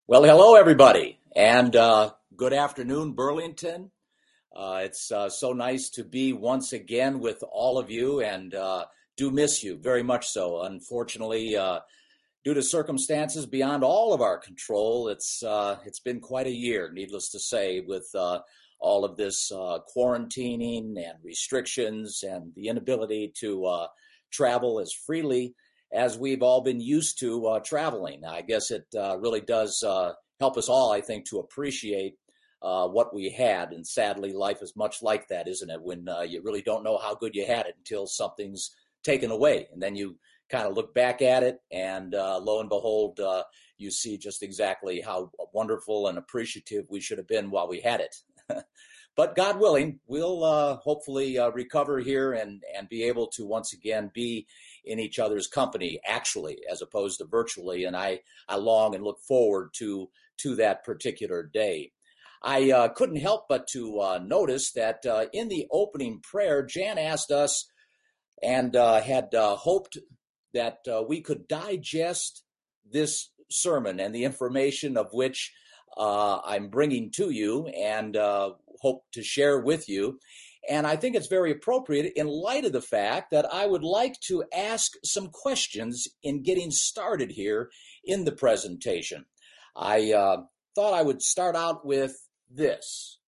Well, hello, everybody, and good afternoon, Burlington. It's so nice to be once again with all of you, and do miss you very much so. Unfortunately, due to circumstances beyond all of our control, it's been quite a year, needless to say, with all of this quarantining and restrictions and the inability to travel as freely as we've all been used to traveling. I guess it really does help us all, I think, to appreciate what we had. And sadly, life is much like that, isn't it? When you really don't know how good you had it until something's taken away. And then you kind of look back at it, and lo and behold, you see just exactly how wonderful and appreciative we should have been while we had it. But God willing, we'll hopefully recover here and be able to once again be in each other's company, actually, as opposed to virtually. And I long and look forward to that particular day. I couldn't help but to notice that in the opening prayer, Jan asked us and had hoped that we could digest this sermon and the information of which I'm bringing to you and hope to share with you. And I think it's very appropriate in light of the fact that I would like to ask some questions in getting started here in the presentation. I thought I would start out with this.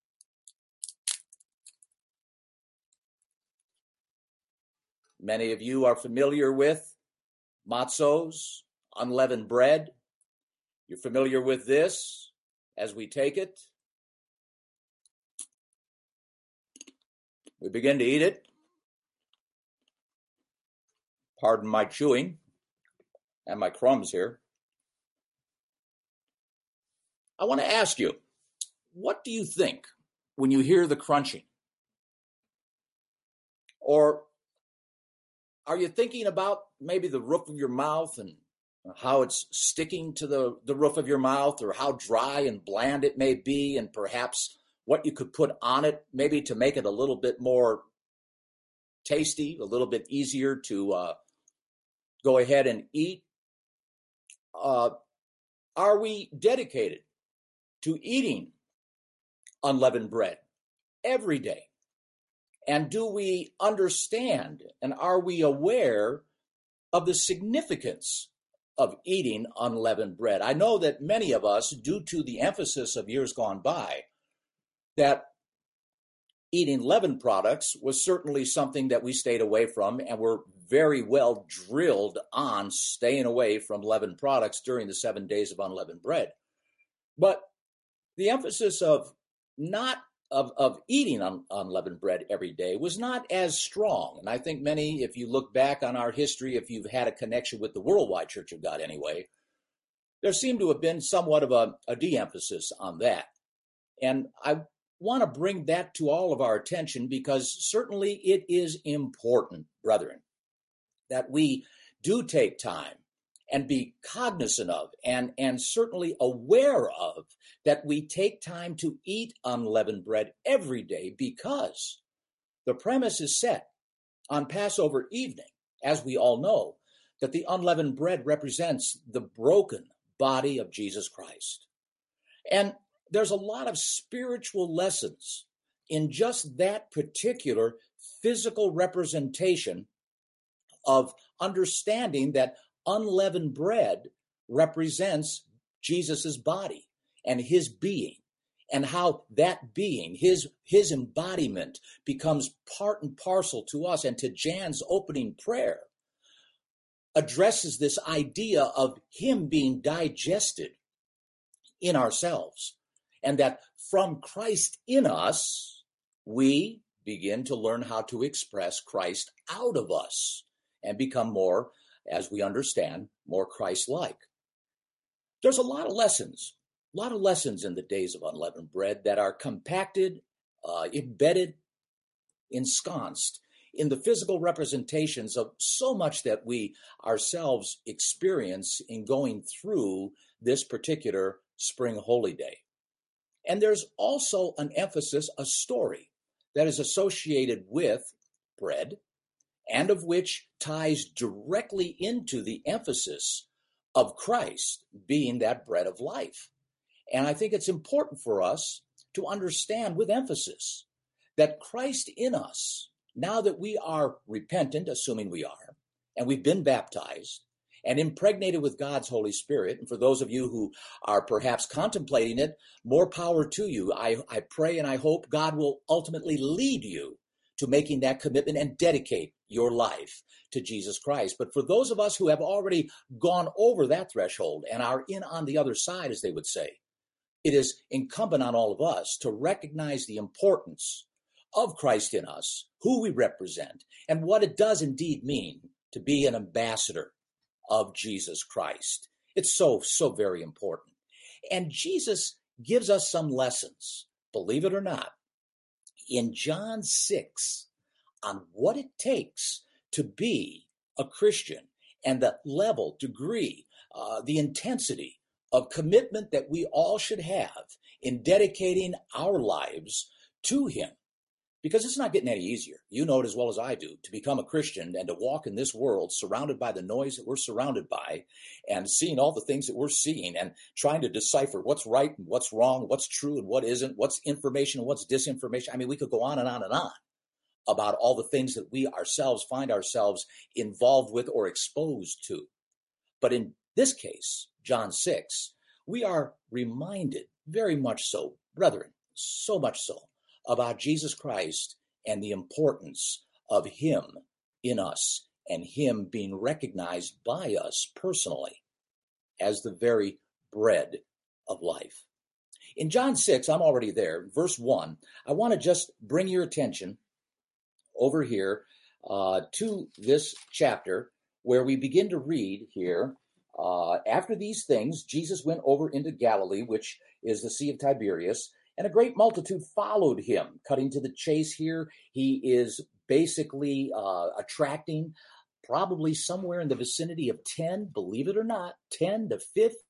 Many of you are familiar with matzos, unleavened bread. You're familiar with this as we take it. We begin to eat it. Pardon my chewing and my crumbs here. I want to ask you, what do you think when you hear the crunching? Or are you thinking about maybe the roof of your mouth and how it's sticking to the roof of your mouth, or how dry and bland it may be, and perhaps what you could put on it maybe to make it a little bit more tasty, a little bit easier to go ahead and eat? Are we dedicated to eating unleavened bread every day? And do we understand and are we aware of the significance of eating unleavened bread? I know that many of us, due to the emphasis of years gone by, that eating leavened products was certainly something that we stayed away from, and were very well drilled on staying away from leavened products during the 7 days of unleavened bread. But the emphasis of eating unleavened bread every day was not as strong. And I think many, if you look back on our history, if you've had a connection with the Worldwide Church of God anyway, there seemed to have been somewhat of a de-emphasis on that. And I want to bring that to all of our attention, because certainly it is important, brethren, that we do take time and be cognizant of and certainly aware of that we take time to eat unleavened bread every day, because the premise is set on Passover evening, as we all know, that the unleavened bread represents the broken body of Jesus Christ. And there's a lot of spiritual lessons in just that particular physical representation of understanding that unleavened bread represents Jesus's body and his being, and how that being, his embodiment, becomes part and parcel to us. And to Jan's opening prayer addresses this idea of him being digested in ourselves, and that from Christ in us, we begin to learn how to express Christ out of us and become more, as we understand, more Christ-like. There's a lot of lessons in the days of unleavened bread that are compacted, embedded, ensconced in the physical representations of so much that we ourselves experience in going through this particular spring holy day. And there's also an emphasis, a story that is associated with bread, and of which ties directly into the emphasis of Christ being that bread of life. And I think it's important for us to understand with emphasis that Christ in us, now that we are repentant, assuming we are, and we've been baptized and impregnated with God's Holy Spirit, and for those of you who are perhaps contemplating it, more power to you. I pray and I hope God will ultimately lead you to making that commitment and dedicate your life to Jesus Christ. But for those of us who have already gone over that threshold and are in on the other side, as they would say, it is incumbent on all of us to recognize the importance of Christ in us, who we represent, and what it does indeed mean to be an ambassador of Jesus Christ. It's so very important. And Jesus gives us some lessons, believe it or not, in John 6 on what it takes to be a Christian and the level, degree, the intensity of commitment that we all should have in dedicating our lives to him. Because it's not getting any easier. You know it as well as I do, to become a Christian and to walk in this world surrounded by the noise that we're surrounded by and seeing all the things that we're seeing and trying to decipher what's right and what's wrong, what's true and what isn't, what's information and what's disinformation. I mean, we could go on and on and on about all the things that we ourselves find ourselves involved with or exposed to. But in this case, John 6, we are reminded very much so, brethren, so much so, about Jesus Christ and the importance of him in us and him being recognized by us personally as the very bread of life. In John 6, I'm already there, verse 1, I want to just bring your attention over here to this chapter where we begin to read here, after these things, Jesus went over into Galilee, which is the Sea of Tiberias, and a great multitude followed him. Cutting to the chase here, he is basically attracting probably somewhere in the vicinity of 10, believe it or not, 10 to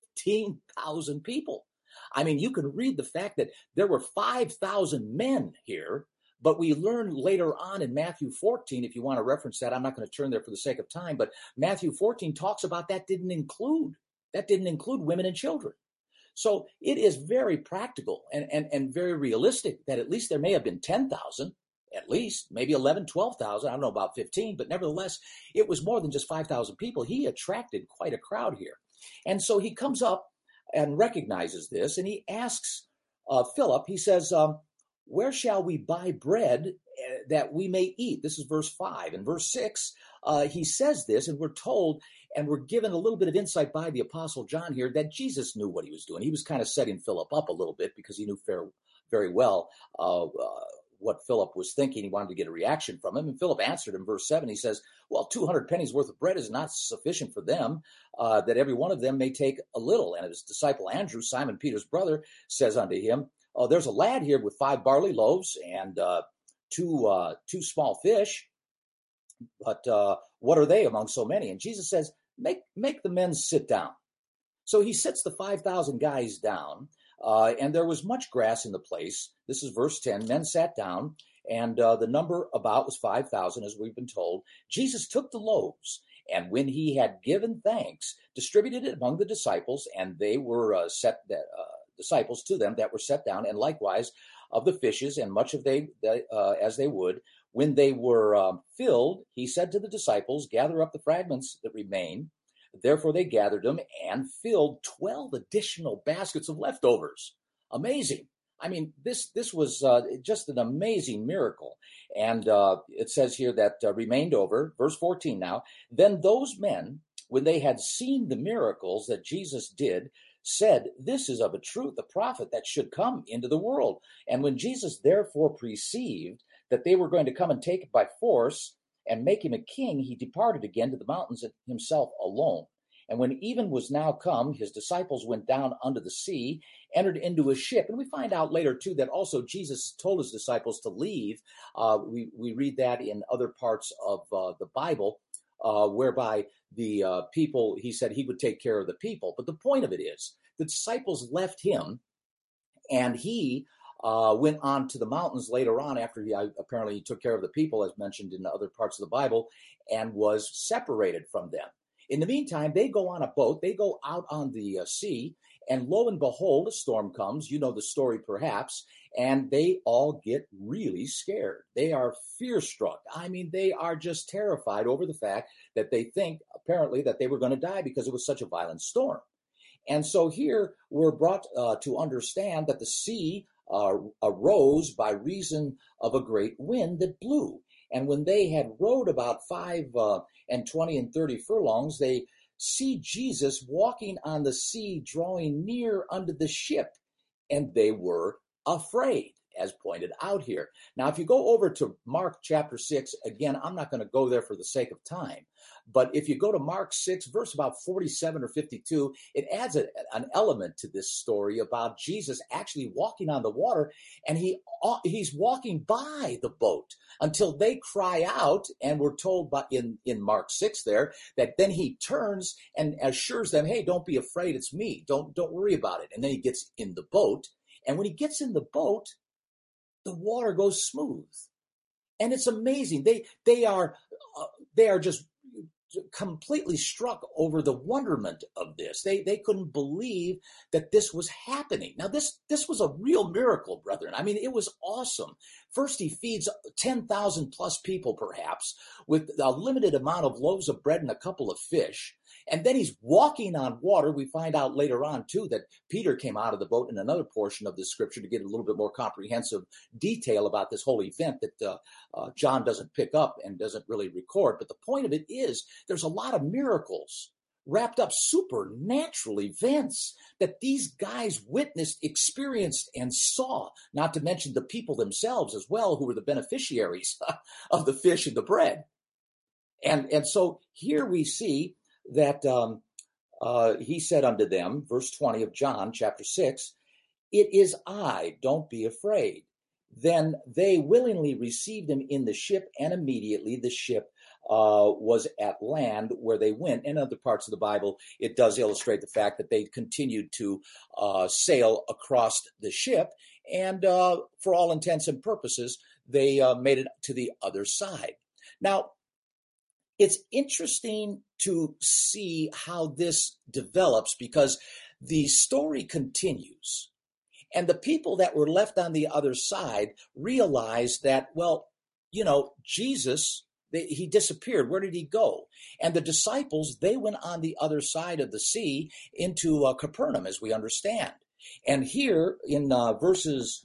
15,000 people. I mean, you can read the fact that there were 5,000 men here, but we learn later on in Matthew 14, if you want to reference that, I'm not going to turn there for the sake of time, but Matthew 14 talks about that didn't include women and children. So it is very practical and very realistic that at least there may have been 10,000, at least, maybe 11, 12,000. I don't know about 15, but nevertheless, it was more than just 5,000 people. He attracted quite a crowd here. And so he comes up and recognizes this, and he asks Philip, he says, where shall we buy bread that we may eat? This is verse 5. In verse 6, he says this, and we're told, and we're given a little bit of insight by the Apostle John here that Jesus knew what he was doing. He was kind of setting Philip up a little bit because he knew very well what Philip was thinking. He wanted to get a reaction from him. And Philip answered in verse 7. He says, well, 200 pennies worth of bread is not sufficient for them, that every one of them may take a little. And his disciple Andrew, Simon Peter's brother, says unto him, oh, there's a lad here with 5 barley loaves and two small fish. But what are they among so many? And Jesus says, make the men sit down. So he sits the 5,000 guys down, and there was much grass in the place. This is verse 10. Men sat down, and the number about was 5,000, as we've been told. Jesus took the loaves, and when he had given thanks, distributed it among the disciples, and they were disciples to them that were set down, and likewise of the fishes, and much of they as they would. When they were filled, he said to the disciples, gather up the fragments that remain. Therefore they gathered them and filled 12 additional baskets of leftovers. Amazing. I mean, this was just an amazing miracle. And it says here that remained over, verse 14 now, then those men, when they had seen the miracles that Jesus did, said, this is of a truth the prophet that should come into the world. And when Jesus therefore perceived that they were going to come and take it by force and make him a king, he departed again to the mountains himself alone. And when even was now come, his disciples went down unto the sea, entered into a ship. And we find out later, too, that also Jesus told his disciples to leave. We read that in other parts of the Bible, whereby the people, he said he would take care of the people. But the point of it is, the disciples left him, and he went on to the mountains later on after he apparently took care of the people, as mentioned in other parts of the Bible, and was separated from them. In the meantime, they go on a boat, they go out on the sea, And lo and behold, a storm comes. You know the story perhaps. And they all get really scared. They are fear-struck. I mean, they are just terrified over the fact that they think, apparently, that they were going to die because it was such a violent storm. And so here we're brought to understand that the sea arose by reason of a great wind that blew. And when they had rowed about 20 and 30 furlongs, they see Jesus walking on the sea, drawing near unto the ship, and they were afraid, as pointed out here. Now, if you go over to Mark chapter 6, again, I'm not going to go there for the sake of time, but if you go to Mark 6, verse about 47 or 52, it adds an element to this story about Jesus actually walking on the water, and he's walking by the boat until they cry out, and we're told in Mark 6 there that then he turns and assures them, hey, don't be afraid, it's me, don't worry about it. And then he gets in the boat, and when he gets in the boat, the water goes smooth, and it's amazing. They are just completely struck over the wonderment of this. They couldn't believe that this was happening. Now, this was a real miracle, brethren. I mean, it was awesome. First, he feeds 10,000 plus people, perhaps, with a limited amount of loaves of bread and a couple of fish. And then he's walking on water. We find out later on, too, that Peter came out of the boat in another portion of the scripture to get a little bit more comprehensive detail about this whole event that John doesn't pick up and doesn't really record. But the point of it is there's a lot of miracles, wrapped up supernatural events that these guys witnessed, experienced, and saw, not to mention the people themselves as well, who were the beneficiaries of the fish and the bread. And so here we see that he said unto them, verse 20 of John chapter 6, it is I, don't be afraid. Then they willingly received him in the ship, and immediately the ship was at land where they went. In other parts of the Bible, it does illustrate the fact that they continued to sail across the ship, and for all intents and purposes, they made it to the other side. Now, it's interesting to see how this develops because the story continues. And the people that were left on the other side realized that, well, you know, Jesus, he disappeared. Where did he go? And the disciples, they went on the other side of the sea into Capernaum, as we understand. And here in verses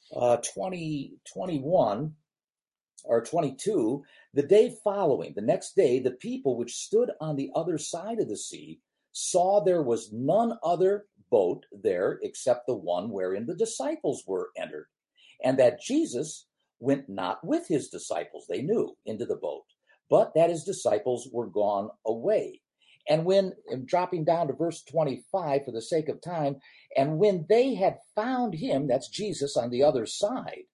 21 or 22, the day following, the next day, the people which stood on the other side of the sea saw there was none other boat there except the one wherein the disciples were entered, and that Jesus went not with his disciples, they knew, into the boat, but that his disciples were gone away. And when, dropping down to verse 25 for the sake of time, and when they had found him, that's Jesus, on the other side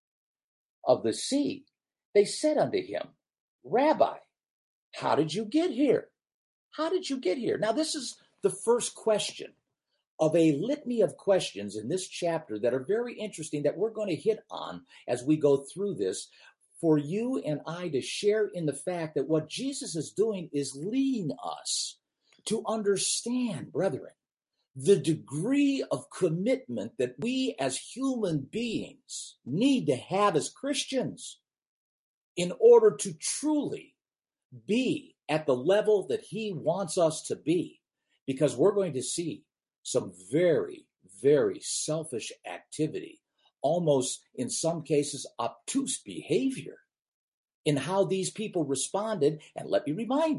of the sea, they said unto him, Rabbi, how did you get here? How did you get here? Now, this is the first question of a litany of questions in this chapter that are very interesting that we're going to hit on as we go through this, for you and I to share in the fact that what Jesus is doing is leading us to understand, brethren, the degree of commitment that we as human beings need to have as Christians in order to truly be at the level that he wants us to be, because we're going to see some very, very selfish activity, almost in some cases obtuse behavior in how these people responded. And let me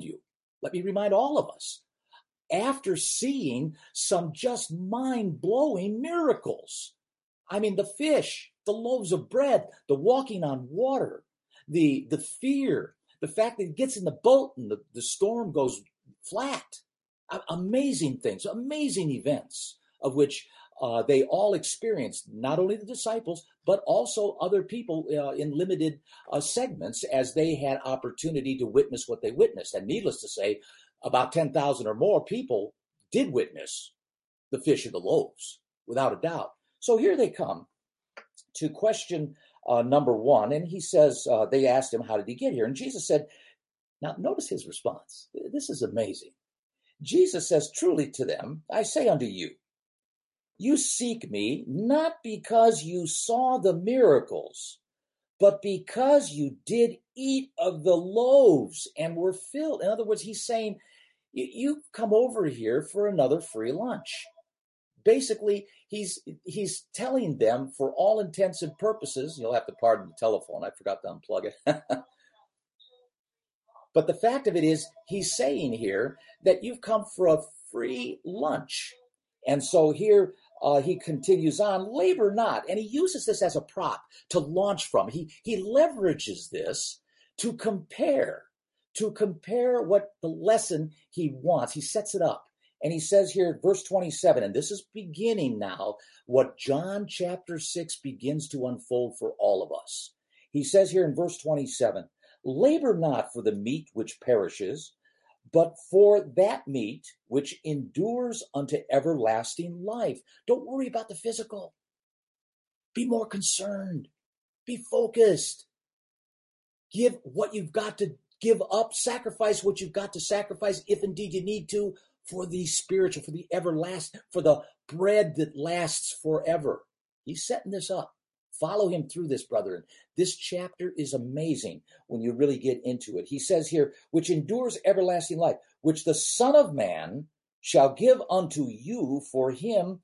remind all of us, after seeing some just mind-blowing miracles. I mean, the fish, the loaves of bread, the walking on water, the fear, the fact that he gets in the boat and the storm goes flat. Amazing things, amazing events of which they all experienced, not only the disciples, but also other people in limited segments as they had opportunity to witness what they witnessed. And needless to say, about 10,000 or more people did witness the fish and the loaves, without a doubt. So here they come to question number one. And he says, they asked him, how did he get here? And Jesus said, now notice his response. This is amazing. Jesus says, truly to them, I say unto you, You seek me not because you saw the miracles, but because you did eat of the loaves and were filled. In other words, he's saying, you come over here for another free lunch. Basically, he's telling them, for all intents and purposes, you'll have to pardon the telephone, I forgot to unplug it. But the fact of it is, he's saying here that you've come for a free lunch. And so here he continues on, labor not. And he uses this as a prop to launch from. He leverages this to compare what the lesson he wants. He sets it up. And he says here, verse 27, and this is beginning now what John chapter 6 begins to unfold for all of us. He says here in verse 27, labor not for the meat which perishes, but for that meat which endures unto everlasting life. Don't worry about the physical. Be more concerned. Be focused. Give what you've got to give up. Sacrifice what you've got to sacrifice, if indeed you need to, for the spiritual, for the everlasting, for the bread that lasts forever. He's setting this up. Follow him through this, brethren. This chapter is amazing when you really get into it. He says here, which endures everlasting life, which the Son of Man shall give unto you, for him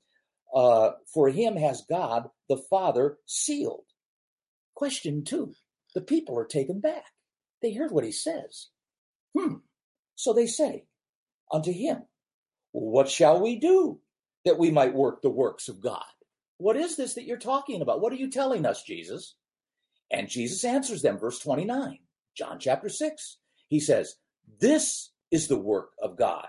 has God the Father sealed. Question 2. The people are taken back. They heard what he says. So they say unto him, what shall we do that we might work the works of God? What is this that you're talking about? What are you telling us, Jesus? And Jesus answers them, verse 29, John chapter 6. He says, this is the work of God,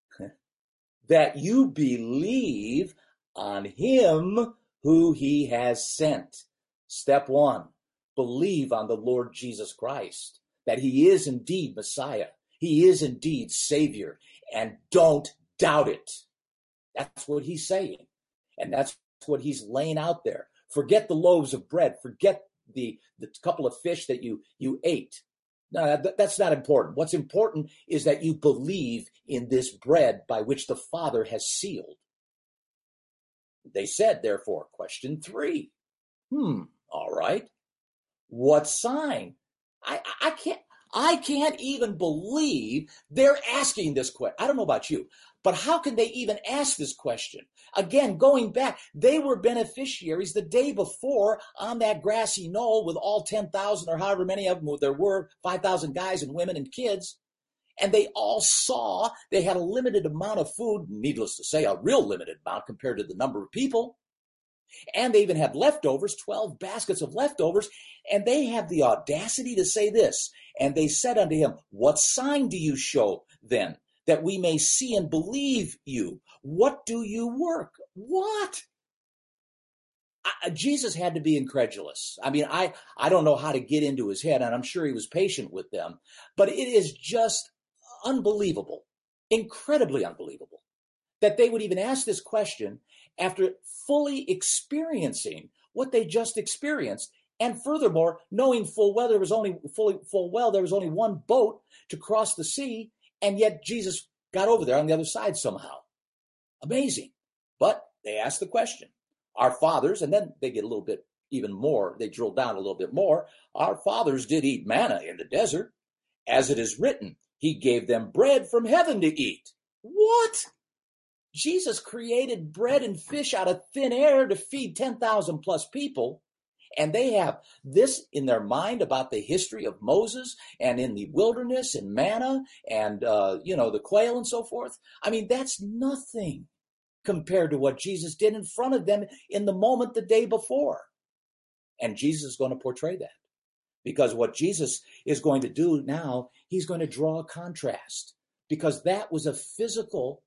that you believe on him who he has sent. Step 1, believe on the Lord Jesus Christ, that he is indeed Messiah. He is indeed Savior, and don't doubt it. That's what he's saying. And that's what he's laying out there. Forget the loaves of bread. Forget the couple of fish that you ate. No, that's not important. What's important is that you believe in this bread by which the Father has sealed. They said, therefore, question 3. All right. What sign? I can't even believe they're asking this question. I don't know about you, but how can they even ask this question? Again, going back, they were beneficiaries the day before on that grassy knoll with all 10,000 or however many of them there were, 5,000 guys and women and kids. And they all saw they had a limited amount of food, needless to say, a real limited amount compared to the number of people. And they even had leftovers, 12 baskets of leftovers. And they have the audacity to say this. And they said unto him, what sign do you show then, that we may see and believe you? What do you work? What? Jesus had to be incredulous. I mean, I don't know how to get into his head, and I'm sure he was patient with them. But it is just unbelievable, incredibly unbelievable, that they would even ask this question after fully experiencing what they just experienced, and furthermore, knowing full well there was only one boat to cross the sea, and yet Jesus got over there on the other side somehow. Amazing. But they asked the question. Our fathers, and then they get a little bit even more, they drill down a little bit more. Our fathers did eat manna in the desert. As it is written, he gave them bread from heaven to eat. What? Jesus created bread and fish out of thin air to feed 10,000 plus people. And they have this in their mind about the history of Moses and in the wilderness and manna and, the quail and so forth. I mean, that's nothing compared to what Jesus did in front of them in the moment the day before. And Jesus is going to portray that, because what Jesus is going to do now, he's going to draw a contrast, because that was a physical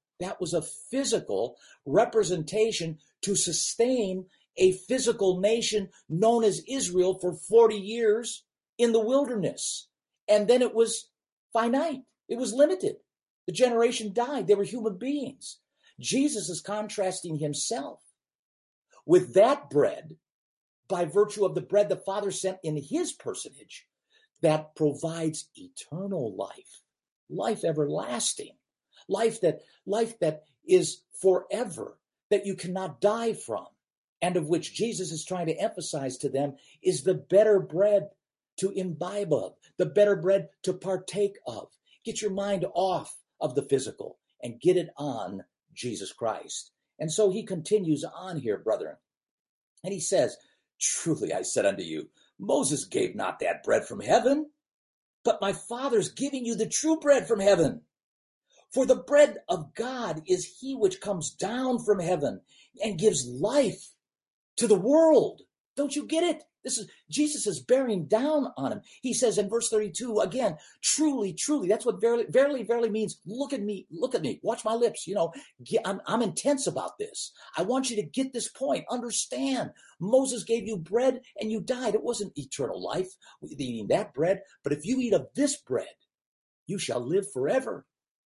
representation to sustain a physical nation known as Israel for 40 years in the wilderness. And then it was finite. It was limited. The generation died. They were human beings. Jesus is contrasting himself with that bread by virtue of the bread the Father sent in his personage that provides eternal life, life everlasting, life that is forever, that you cannot die from, and of which Jesus is trying to emphasize to them, is the better bread to imbibe of, the better bread to partake of. Get your mind off of the physical and get it on Jesus Christ. And so he continues on here, brethren. And he says, truly I said unto you, Moses gave not that bread from heaven, but my Father's giving you the true bread from heaven. For the bread of God is he which comes down from heaven and gives life to the world. Don't you get it? Jesus is bearing down on him. He says in verse 32 again, truly, truly. That's what verily, verily, verily means. Look at me, watch my lips. I'm intense about this. I want you to get this point. Understand, Moses gave you bread and you died. It wasn't eternal life eating that bread, but if you eat of this bread, you shall live forever.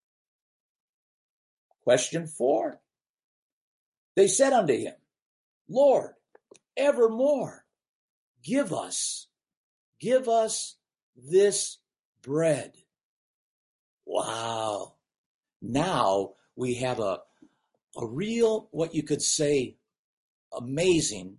Question 4. They said unto him, Lord, evermore give us this bread. Wow. Now we have a real, what you could say, amazing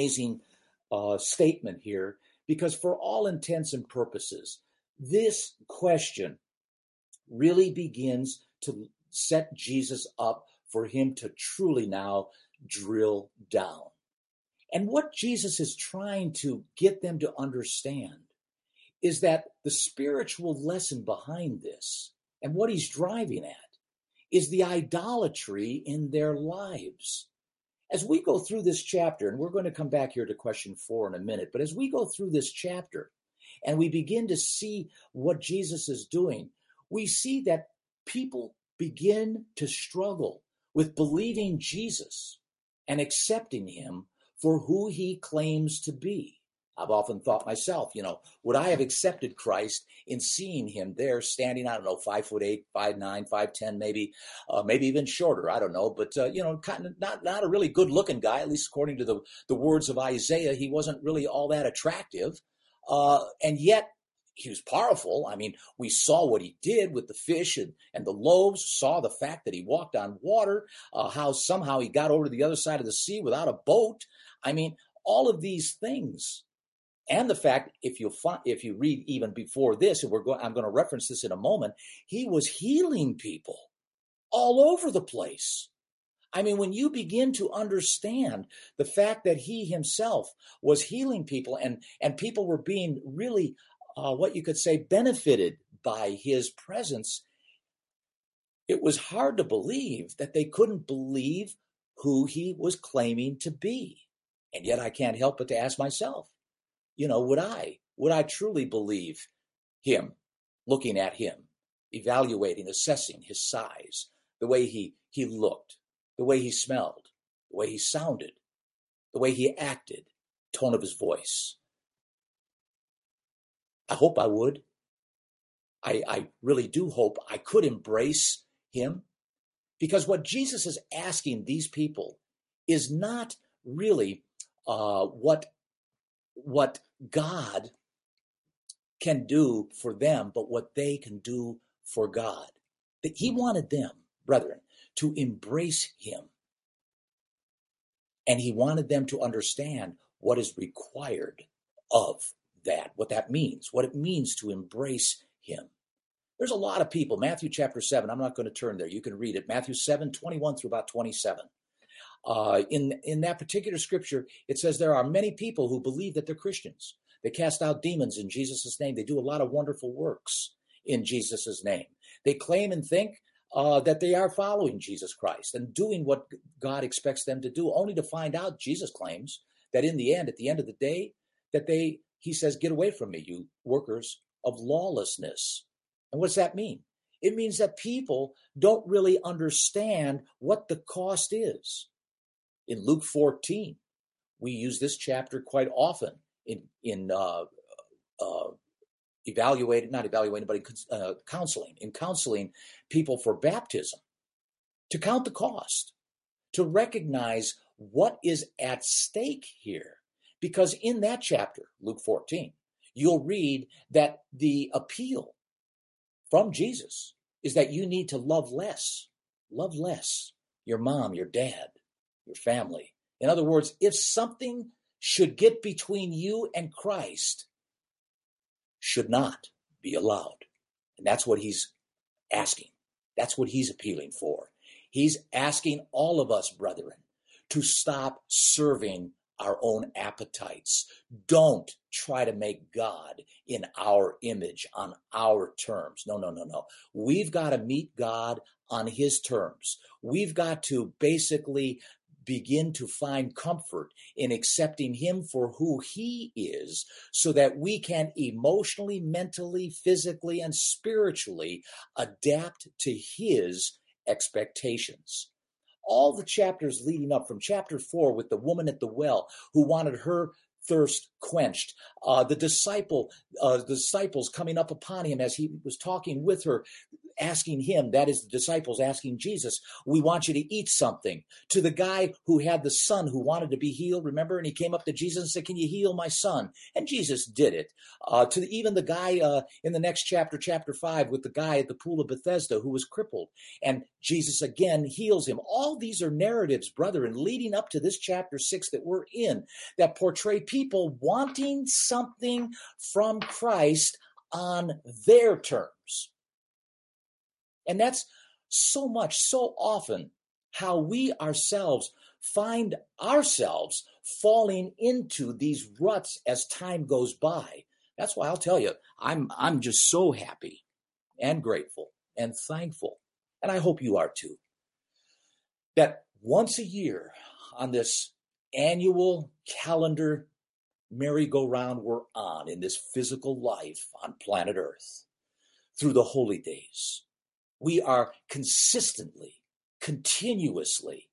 statement here, because for all intents and purposes, this question really begins to set Jesus up for him to truly now drill down. And what Jesus is trying to get them to understand is that the spiritual lesson behind this, and what he's driving at, is the idolatry in their lives. As we go through this chapter, and we're going to come back here to question 4 in a minute, but as we go through this chapter and we begin to see what Jesus is doing, we see that people begin to struggle with believing Jesus and accepting him for who he claims to be. I've often thought myself, would I have accepted Christ in seeing him there standing, 5'8", 5'9", 5'10", maybe even shorter, I don't know, but kind of not a really good looking guy, at least according to the words of Isaiah. He wasn't really all that attractive, and yet he was powerful. I mean, we saw what he did with the fish and the loaves, saw the fact that he walked on water, how somehow he got over to the other side of the sea without a boat. I mean, all of these things. And the fact, if you read even before this, and I'm going to reference this in a moment, he was healing people all over the place. I mean, when you begin to understand the fact that he himself was healing people and people were being really, what you could say, benefited by his presence, it was hard to believe that they couldn't believe who he was claiming to be. And yet I can't help but to ask myself, would I truly believe him, looking at him, evaluating, assessing his size, the way he looked, the way he smelled, the way he sounded, the way he acted, tone of his voice? I hope I would. I really do hope I could embrace him, because what Jesus is asking these people is not really what God can do for them, but what they can do for God. That he wanted them, brethren, to embrace him. And he wanted them to understand what is required of that, what that means, what it means to embrace him. There's a lot of people, Matthew chapter 7, I'm not going to turn there, you can read it, Matthew 7, 21 through about 27. In that particular scripture, it says there are many people who believe that they're Christians. They cast out demons in Jesus' name. They do a lot of wonderful works in Jesus' name. They claim and think that they are following Jesus Christ and doing what God expects them to do, only to find out, Jesus claims, that in the end, at the end of the day, that he says, get away from me, you workers of lawlessness. And what does that mean? It means that people don't really understand what the cost is. In Luke 14, we use this chapter quite often in counseling people for baptism, to count the cost, to recognize what is at stake here. Because in that chapter, Luke 14, you'll read that the appeal from Jesus is that you need to love less your mom, your dad, your family. In other words, if something should get between you and Christ, should not be allowed. And that's what he's asking. That's what he's appealing for. He's asking all of us, brethren, to stop serving our own appetites. Don't try to make God in our image, on our terms. No, no, no, no. We've got to meet God on his terms. We've got to basically begin to find comfort in accepting him for who he is, so that we can emotionally, mentally, physically, and spiritually adapt to his expectations. All the chapters leading up from chapter 4 with the woman at the well who wanted her thirst quenched, the disciples coming up upon him as he was talking with her, asking him, that is the disciples asking Jesus, we want you to eat something. To the guy who had the son who wanted to be healed, remember? And he came up to Jesus and said, can you heal my son? And Jesus did it. Even the guy in the next chapter, chapter 5, with the guy at the pool of Bethesda who was crippled. And Jesus again heals him. All these are narratives, brethren, leading up to this chapter 6 that we're in, that portray people wanting something from Christ on their terms. And that's so often how we ourselves find ourselves falling into these ruts as time goes by. That's why I'll tell you, I'm just so happy and grateful and thankful, and I hope you are too, that once a year on this annual calendar merry-go-round we're on in this physical life on planet Earth, through the holy days, we are consistently, continuously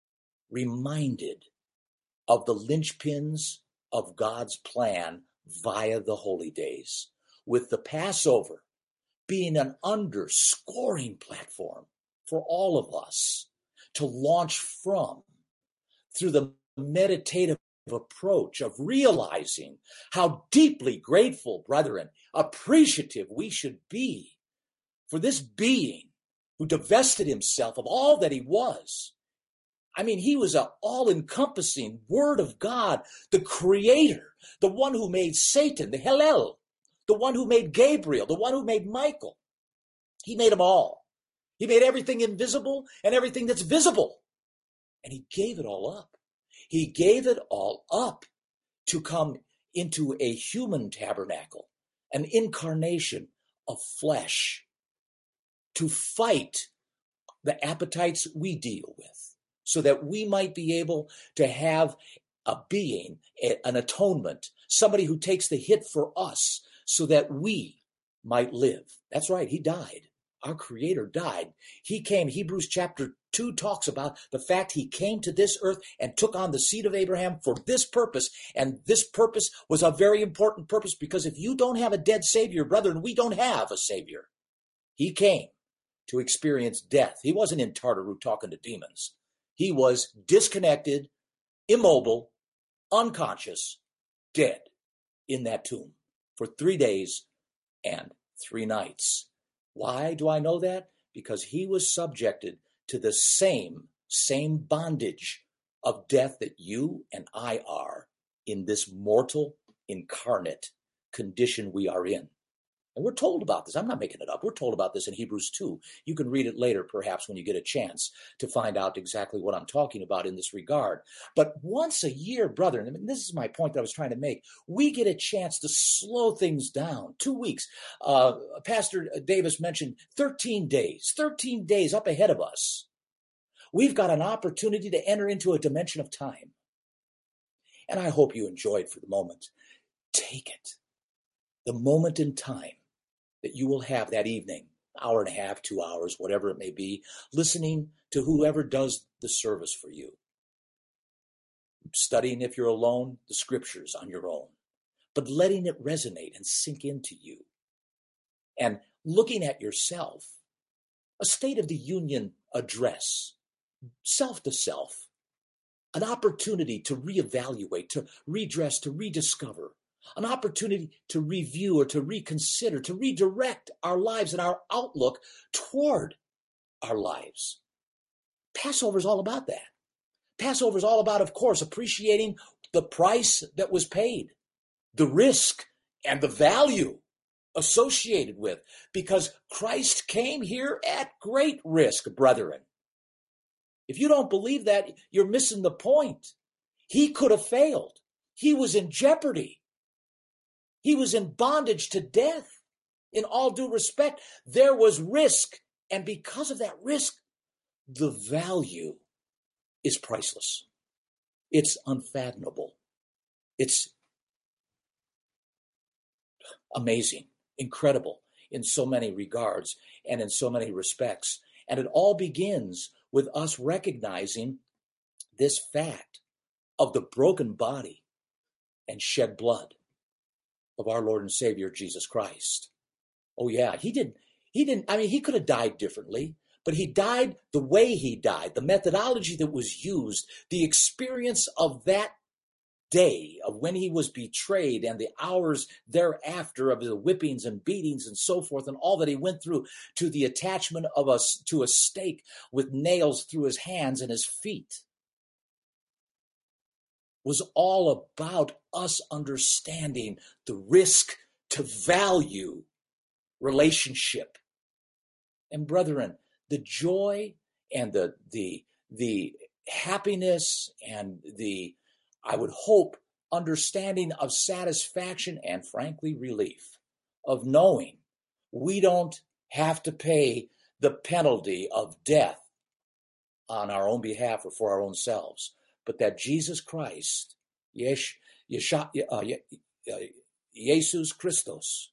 reminded of the linchpins of God's plan via the holy days, with the Passover being an underscoring platform for all of us to launch from, through the meditative approach of realizing how deeply grateful, brethren, appreciative we should be for this being who divested himself of all that he was. I mean, he was an all-encompassing Word of God, the Creator, the one who made Satan, the Hillel, the one who made Gabriel, the one who made Michael. He made them all. He made everything invisible and everything that's visible. And he gave it all up. He gave it all up to come into a human tabernacle, an incarnation of flesh, to fight the appetites we deal with, so that we might be able to have a being, an atonement, somebody who takes the hit for us so that we might live. That's right, he died. Our Creator died. He came. Hebrews chapter 2 talks about the fact he came to this earth and took on the seed of Abraham for this purpose. And this purpose was a very important purpose, because if you don't have a dead Savior, brethren, we don't have a Savior. He came to experience death. He wasn't in Tartarus talking to demons. He was disconnected, immobile, unconscious, dead in that tomb for 3 days and 3 nights. Why do I know that? Because he was subjected to the same bondage of death that you and I are in this mortal, incarnate condition we are in. And we're told about this. I'm not making it up. We're told about this in Hebrews 2. You can read it later, perhaps, when you get a chance to find out exactly what I'm talking about in this regard. But once a year, brethren, I mean, this is my point that I was trying to make. We get a chance to slow things down. 2 weeks. Pastor Davis mentioned 13 days up ahead of us. We've got an opportunity to enter into a dimension of time. And I hope you enjoy it for the moment. Take it. The moment in time that you will have that evening, hour and a half, 2 hours, whatever it may be, listening to whoever does the service for you. Studying, if you're alone, the scriptures on your own, but letting it resonate and sink into you. And looking at yourself, a State of the Union address, self to self, an opportunity to reevaluate, to redress, to rediscover, an opportunity to review or to reconsider, to redirect our lives and our outlook toward our lives. Passover is all about that. Passover is all about, of course, appreciating the price that was paid, the risk and the value associated with, because Christ came here at great risk, brethren. If you don't believe that, you're missing the point. He could have failed. He was in jeopardy. He was in bondage to death. In all due respect, there was risk. And because of that risk, the value is priceless. It's unfathomable. It's amazing, incredible in so many regards and in so many respects. And it all begins with us recognizing this fact of the broken body and shed blood of our Lord and Savior, Jesus Christ. Oh yeah, he could have died differently, but he died the way he died, the methodology that was used, the experience of that day of when he was betrayed and the hours thereafter of the whippings and beatings and so forth and all that he went through, to the attachment of us to a stake with nails through his hands and his feet, was all about us understanding the risk to value relationship. And brethren, the joy and the happiness and the, I would hope, understanding of satisfaction and frankly relief of knowing we don't have to pay the penalty of death on our own behalf or for our own selves, but that Jesus Christ, Jesus Christos,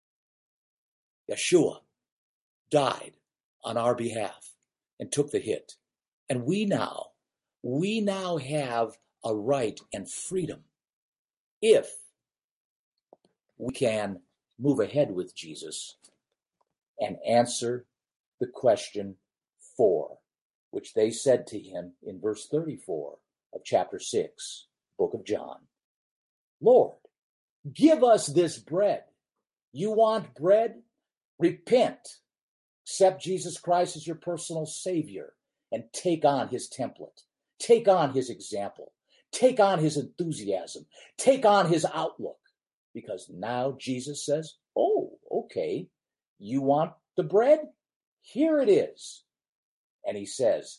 Yeshua, died on our behalf and took the hit. And we now have a right and freedom if we can move ahead with Jesus and answer the question 4, which they said to him in verse 34 of chapter 6, book of John. Lord, give us this bread. You want bread? Repent. Accept Jesus Christ as your personal Savior and take on his template. Take on his example. Take on his enthusiasm. Take on his outlook. Because now Jesus says, oh, okay, you want the bread? Here it is. And he says,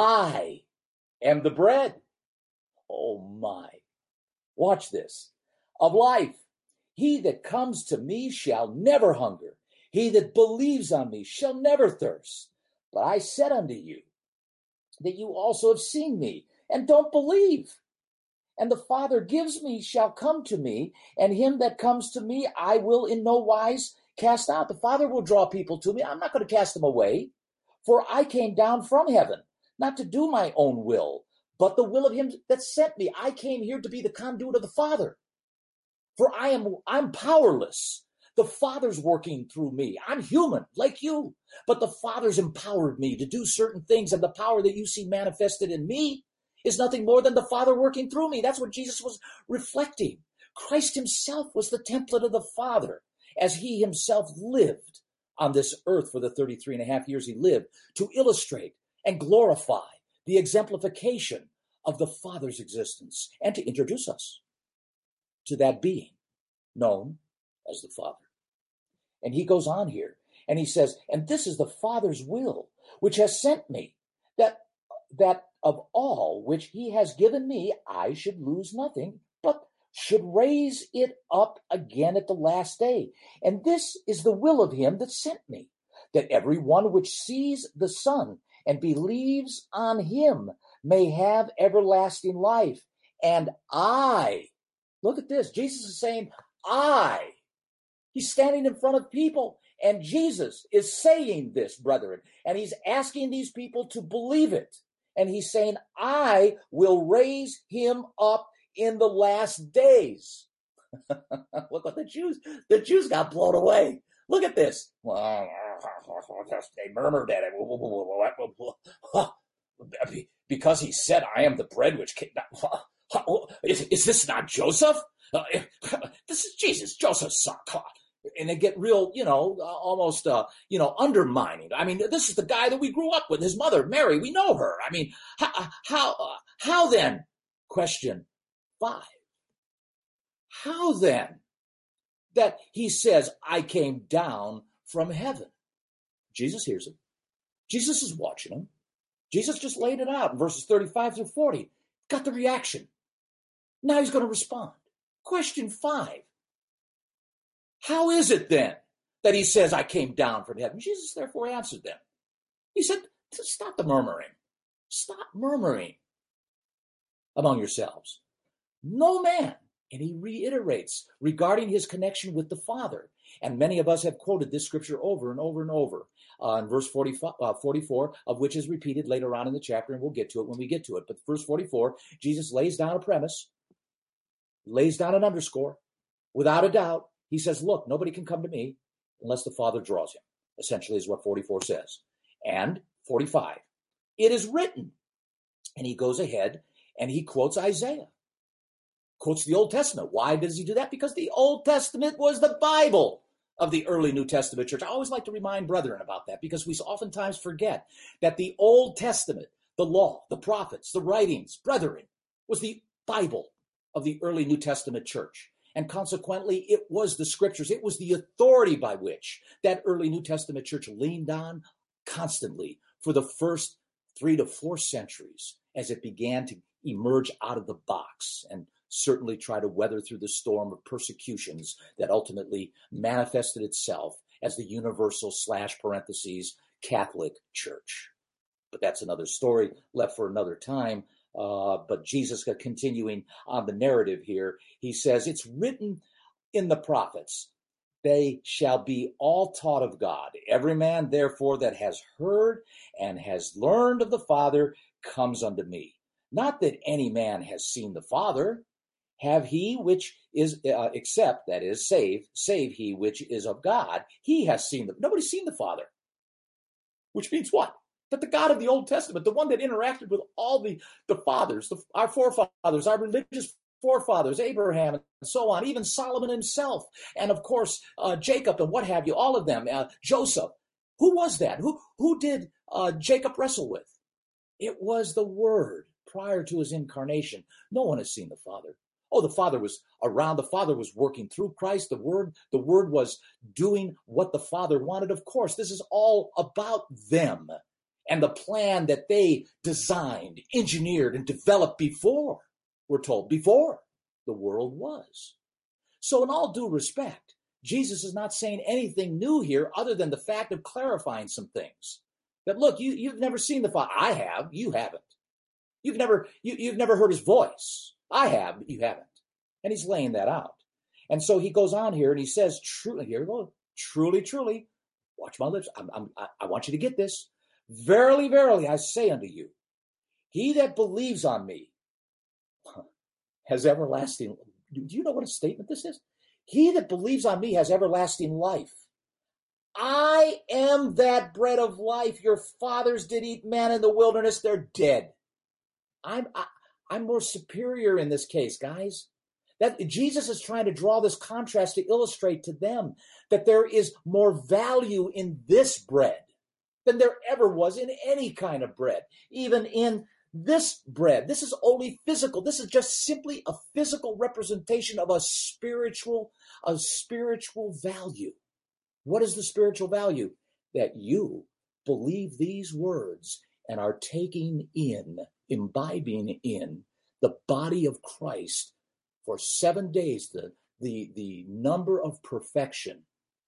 I am the bread. Oh my. Watch this. Of life. He that comes to me shall never hunger. He that believes on me shall never thirst. But I said unto you that you also have seen me and don't believe. And the Father gives me shall come to me, and him that comes to me I will in no wise cast out. The Father will draw people to me. I'm not going to cast them away. For I came down from heaven, not to do my own will, but the will of him that sent me. I came here to be the conduit of the Father. For I'm powerless. The Father's working through me. I'm human, like you. But the Father's empowered me to do certain things, and the power that you see manifested in me is nothing more than the Father working through me. That's what Jesus was reflecting. Christ himself was the template of the Father as he himself lived on this earth for the 33 and a half years he lived, to illustrate and glorify the exemplification of the Father's existence and to introduce us to that being known as the Father. And he goes on here and he says, and this is the Father's will, which has sent me, that of all which he has given me, I should lose nothing, but should raise it up again at the last day. And this is the will of him that sent me, that every one which sees the Son and believes on him may have everlasting life. And I, look at this, Jesus is saying, he's standing in front of people, and Jesus is saying this, brethren, and he's asking these people to believe it. And he's saying, I will raise him up in the last days. Look what the Jews got blown away. Look at this. They murmured at him. Because he said, I am the bread which came. Is this not Joseph? This is Jesus, Joseph's son. And they get real, almost, undermining. I mean, this is the guy that we grew up with. His mother, Mary, we know her. I mean, how then? Question 5. How then that he says, I came down from heaven? Jesus hears it. Jesus is watching him. Jesus just laid it out in verses 35 through 40. Got the reaction. Now he's going to respond. Question 5. How is it then that he says, I came down from heaven? Jesus therefore answered them. He said, stop the murmuring. Stop murmuring among yourselves. No man, and he reiterates regarding his connection with the Father. And many of us have quoted this scripture over and over and over in verse 44, of which is repeated later on in the chapter, and we'll get to it when we get to it. But verse 44, Jesus lays down a premise, lays down an underscore, without a doubt. He says, look, nobody can come to me unless the Father draws him, essentially is what 44 says. And 45, it is written. And he goes ahead and he quotes Isaiah, quotes the Old Testament. Why does he do that? Because the Old Testament was the Bible of the early New Testament church. I always like to remind brethren about that because we oftentimes forget that the Old Testament, the law, the prophets, the writings, brethren, was the Bible of the early New Testament church. And consequently, it was the scriptures. It was the authority by which that early New Testament church leaned on constantly for the first 3 to 4 centuries as it began to emerge out of the box and certainly try to weather through the storm of persecutions that ultimately manifested itself as the universal / Catholic Church. But that's another story left for another time. But Jesus, continuing on the narrative here, he says, it's written in the prophets, they shall be all taught of God. Every man, therefore, that has heard and has learned of the Father comes unto me. Not that any man has seen the Father, have he which is, except, that is, save he which is of God. He has seen nobody's seen the Father. Which means what? That the God of the Old Testament, the one that interacted with all the fathers, our forefathers, our religious forefathers, Abraham and so on, even Solomon himself, and of course, Jacob and what have you, all of them, Joseph. Who was that? Who did Jacob wrestle with? It was the Word prior to his incarnation. No one has seen the Father. Oh, the Father was around. The Father was working through Christ. The Word was doing what the Father wanted. Of course, this is all about them and the plan that they designed, engineered, and developed before, we're told, before the world was. So in all due respect, Jesus is not saying anything new here other than the fact of clarifying some things. That, look, you've never seen the Father. I have. You haven't. You've never heard his voice. I have, but you haven't. And he's laying that out. And so he goes on here and he says, truly, here we go, truly, truly, watch my lips. I want you to get this. Verily, verily, I say unto you, he that believes on me has everlasting. Do you know what a statement this is? He that believes on me has everlasting life. I am that bread of life. Your fathers did eat manna in the wilderness. They're dead. I'm more superior in this case, guys. That Jesus is trying to draw this contrast to illustrate to them that there is more value in this bread than there ever was in any kind of bread, even in this bread. This is only physical. This is just simply a physical representation of a spiritual value. What is the spiritual value? That you believe these words and are taking in, imbibing in the body of Christ for 7 days, the number of perfection,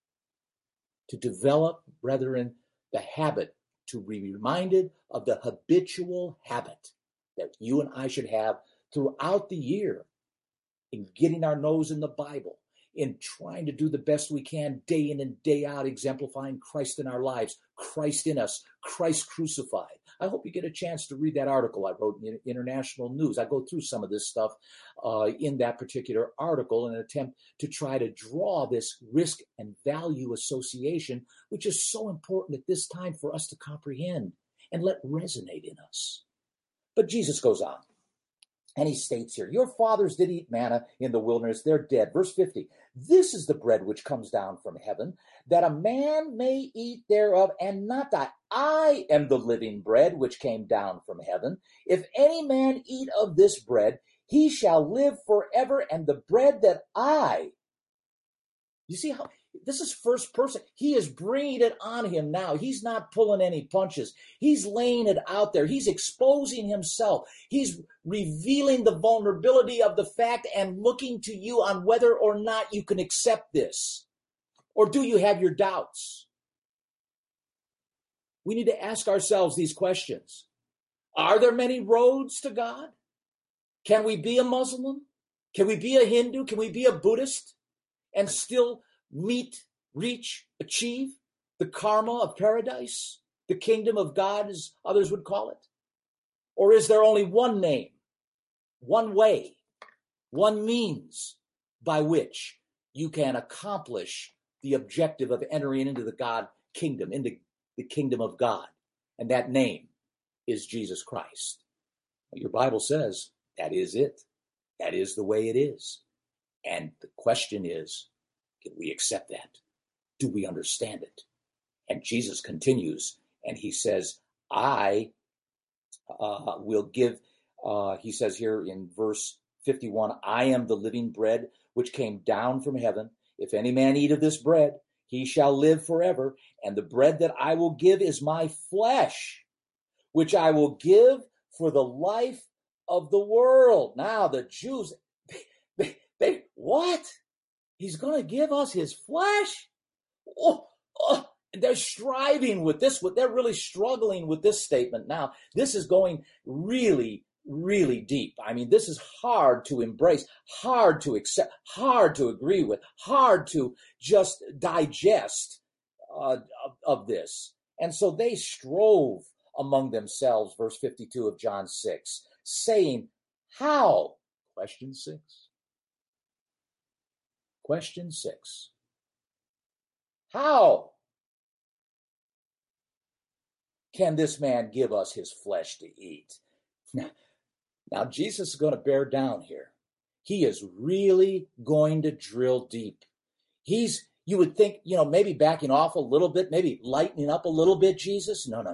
to develop, brethren, the habit, to be reminded of the habitual habit that you and I should have throughout the year in getting our nose in the Bible, in trying to do the best we can day in and day out, exemplifying Christ in our lives, Christ in us, Christ crucified. I hope you get a chance to read that article I wrote in International News. I go through some of this stuff in that particular article in an attempt to try to draw this risk and value association, which is so important at this time for us to comprehend and let resonate in us. But Jesus goes on. And he states here, your fathers did eat manna in the wilderness, they're dead. Verse 50, this is the bread which comes down from heaven, that a man may eat thereof and not die. I am the living bread which came down from heaven. If any man eat of this bread, he shall live forever, and the bread that you see how this is first person. He is bringing it on him now. He's not pulling any punches. He's laying it out there. He's exposing himself. He's revealing the vulnerability of the fact and looking to you on whether or not you can accept this. Or do you have your doubts? We need to ask ourselves these questions. Are there many roads to God? Can we be a Muslim? Can we be a Hindu? Can we be a Buddhist and still reach, achieve the karma of paradise, the kingdom of God, as others would call it? Or is there only one name, one way, one means by which you can accomplish the objective of entering into the God kingdom, into the kingdom of God? And that name is Jesus Christ. Your Bible says that is it. That is the way it is. And the question is, can we accept that? Do we understand it? And Jesus continues, and he says, I will give, he says here in verse 51, I am the living bread which came down from heaven. If any man eat of this bread, he shall live forever. And the bread that I will give is my flesh, which I will give for the life of the world. Now the Jews, they what? He's going to give us his flesh? They're striving with this. They're really struggling with this statement now. This is going really, really deep. I mean, this is hard to embrace, hard to accept, hard to agree with, hard to just digest of this. And so they strove among themselves, verse 52 of John 6, saying, how? Question 6. Question 6. How can this man give us his flesh to eat? Now Jesus is going to bear down here. He is really going to drill deep. You would think, maybe backing off a little bit, maybe lightening up a little bit, Jesus. No.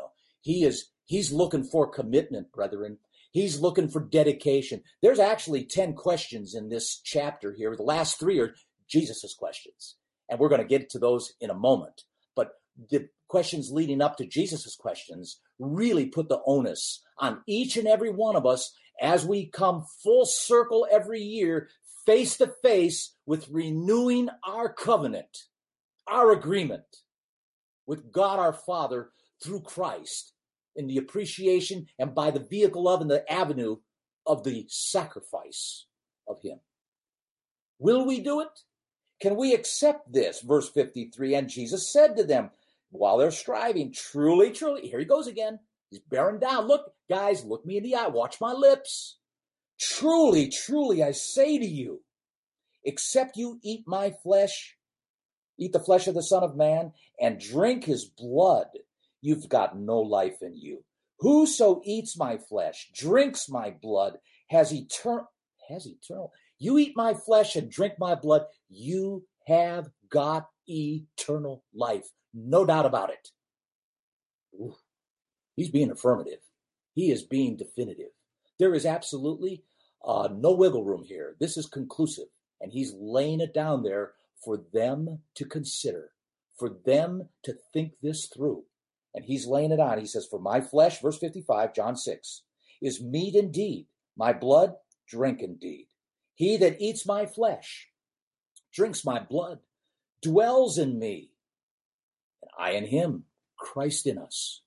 He's looking for commitment, brethren. He's looking for dedication. There's actually 10 questions in this chapter here. The last 3 are Jesus's questions. And we're going to get to those in a moment. But the questions leading up to Jesus's questions really put the onus on each and every one of us as we come full circle every year, face to face with renewing our covenant, our agreement with God our Father through Christ, in the appreciation and by the vehicle of and the avenue of the sacrifice of him. Will we do it? Can we accept this? Verse 53, and Jesus said to them, while they're striving, truly, here he goes again. He's bearing down. Look, guys, look me in the eye. Watch my lips. Truly, I say to you, except you eat my flesh, eat the flesh of the Son of Man, and drink his blood, you've got no life in you. Whoso eats my flesh, drinks my blood, has eternal. You eat my flesh and drink my blood, you have got eternal life. No doubt about it. Ooh, he's being affirmative. He is being definitive. There is absolutely no wiggle room here. This is conclusive. And he's laying it down there for them to consider, for them to think this through. And he's laying it on. He says, for my flesh, verse 55, John 6, is meat indeed. My blood, drink indeed. He that eats my flesh, drinks my blood, dwells in me, and I in him, Christ in us.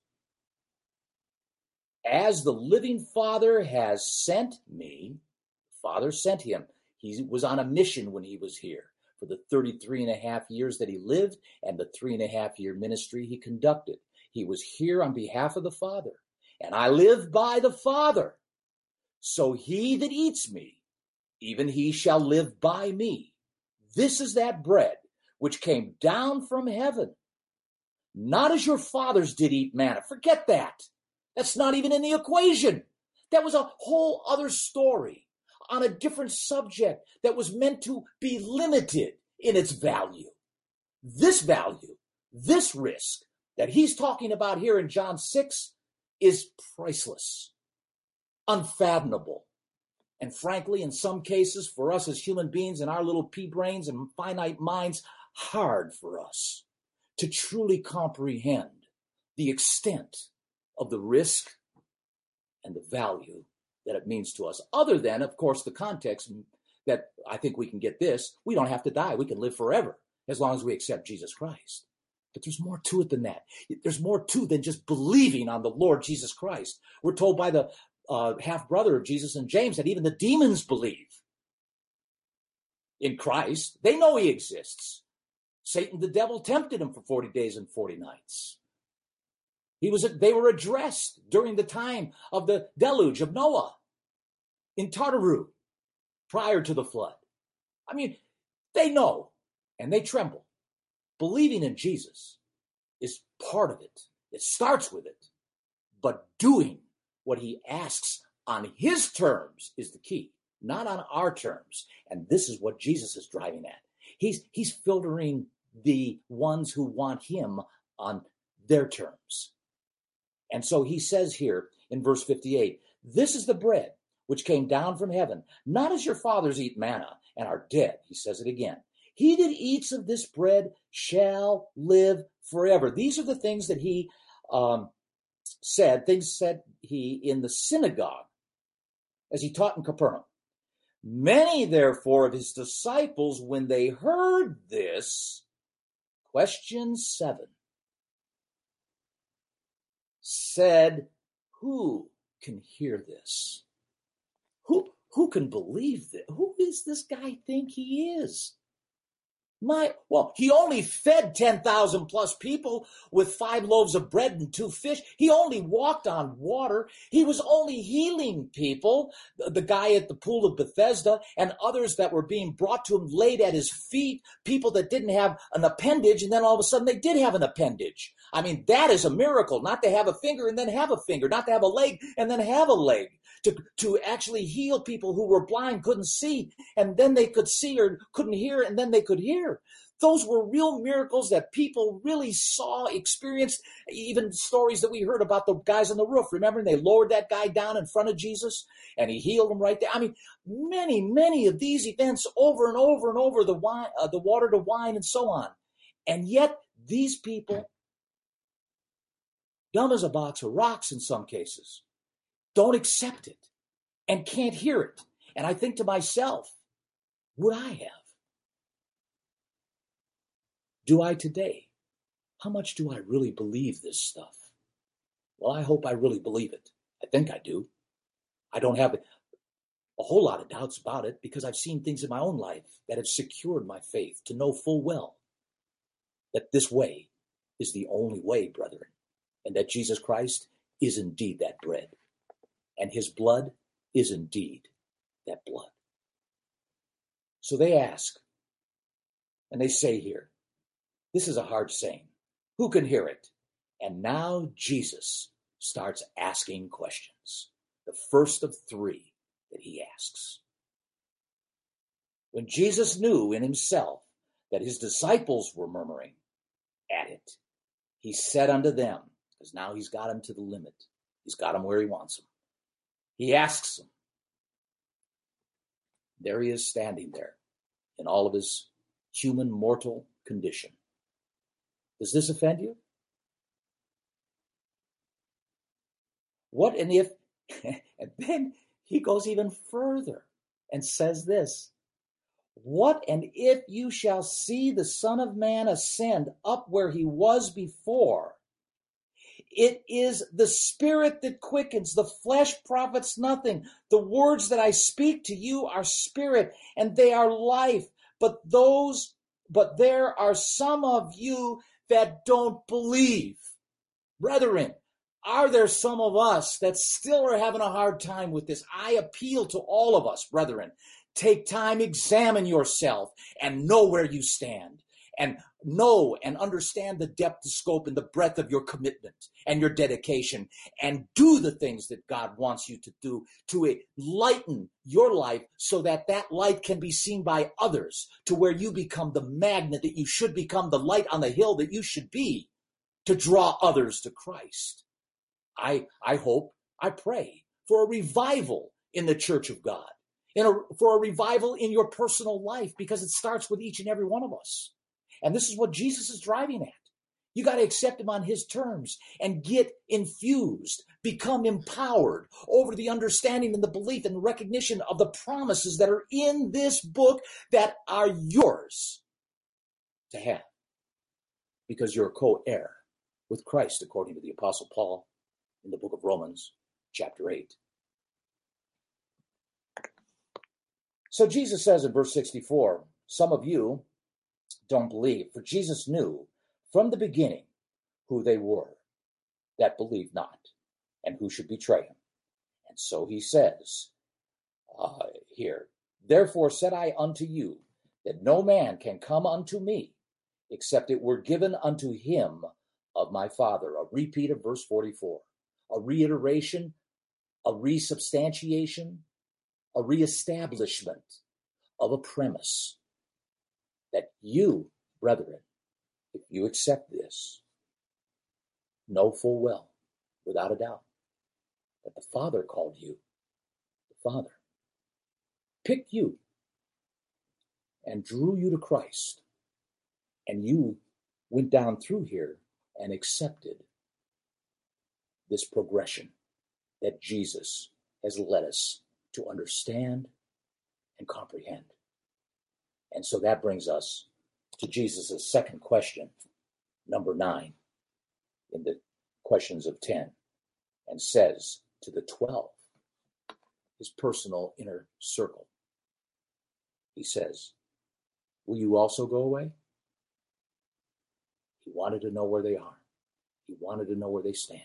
As the living Father has sent me, the Father sent him. He was on a mission when he was here for the 33 and a half years that he lived and the 3.5-year ministry he conducted. He was here on behalf of the Father, and I live by the Father. So he that eats me, even he shall live by me. This is that bread which came down from heaven, not as your fathers did eat manna. Forget that. That's not even in the equation. That was a whole other story on a different subject that was meant to be limited in its value. This value, this risk that he's talking about here in John 6 is priceless, unfathomable. And frankly, in some cases, for us as human beings and our little pea brains and finite minds, hard for us to truly comprehend the extent of the risk and the value that it means to us. Other than, of course, the context that I think we can get this: we don't have to die. We can live forever as long as we accept Jesus Christ. But there's more to it than that. There's more to than just believing on the Lord Jesus Christ. We're told by the half-brother of Jesus and James that even the demons believe in Christ. They know he exists. Satan, the devil, tempted him for 40 days and 40 nights. They were addressed during the time of the deluge of Noah in Tartaru prior to the flood. I mean, they know and they tremble. Believing in Jesus is part of it. It starts with it. But doing what he asks on his terms is the key, not on our terms. And this is what Jesus is driving at. He's filtering the ones who want him on their terms. And so he says here in verse 58, this is the bread which came down from heaven, not as your fathers eat manna and are dead. He says it again. He that eats of this bread shall live forever. These are the things that he said he in the synagogue as he taught in Capernaum. Many, therefore, of his disciples, when they heard this, question 7, said, who can hear this? Who can believe this? Who does this guy think he is? He only fed 10,000 plus people with 5 loaves of bread and 2 fish. He only walked on water. He was only healing people. The guy at the pool of Bethesda and others that were being brought to him laid at his feet, people that didn't have an appendage, and then all of a sudden they did have an appendage. I mean, that is a miracle, not to have a finger and then have a finger, not to have a leg and then have a leg, to actually heal people who were blind, couldn't see, and then they could see, or couldn't hear, and then they could hear. Those were real miracles that people really saw, experienced. Even stories that we heard about the guys on the roof. Remember, they lowered that guy down in front of Jesus and he healed him right there. I mean, many of these events over and over and over, the water to wine and so on. And yet these people, dumb as a box of rocks in some cases, don't accept it and can't hear it. And I think to myself, would I have? Do I today? How much do I really believe this stuff? Well, I hope I really believe it. I think I do. I don't have a whole lot of doubts about it because I've seen things in my own life that have secured my faith to know full well that this way is the only way, brethren, and that Jesus Christ is indeed that bread, and his blood is indeed that blood. So they ask, and they say here, this is a hard saying. Who can hear it? And now Jesus starts asking questions. The first of 3 that he asks. When Jesus knew in himself that his disciples were murmuring at it, he said unto them, because now he's got him to the limit. He's got him where he wants him. He asks them. There he is standing there in all of his human mortal condition. Does this offend you? What and if, and then he goes even further and says this, what and if you shall see the Son of Man ascend up where he was before? It is the Spirit that quickens, the flesh profits nothing. The words that I speak to you are spirit and they are life. But there are some of you that don't believe. Brethren, are there some of us that still are having a hard time with this? I appeal to all of us, brethren. Take time, examine yourself, and know where you stand. and know and understand the depth, the scope, and the breadth of your commitment and your dedication, and do the things that God wants you to do to enlighten your life so that that light can be seen by others, to where you become the magnet that you should become, the light on the hill that you should be, to draw others to Christ. I hope, I pray for a revival in the church of God, for a revival in your personal life, because it starts with each and every one of us. And this is what Jesus is driving at. You got to accept him on his terms and get infused, become empowered over the understanding and the belief and the recognition of the promises that are in this book that are yours to have, because you're a co-heir with Christ, according to the Apostle Paul in the book of Romans, chapter 8. So Jesus says in verse 64, some of you don't believe, for Jesus knew from the beginning who they were that believed not, and who should betray him. And so he says here, therefore said I unto you, that no man can come unto me, except it were given unto him of my Father. A repeat of verse 44, a reiteration, a resubstantiation, a reestablishment of a premise that you, brethren, if you accept this, know full well, without a doubt, that the Father called you. The Father picked you and drew you to Christ. And you went down through here and accepted this progression that Jesus has led us to understand and comprehend. And so that brings us to Jesus' second question, number 9, in the questions of 10, and says to the 12, his personal inner circle, he says, will you also go away? He wanted to know where they are. He wanted to know where they stand.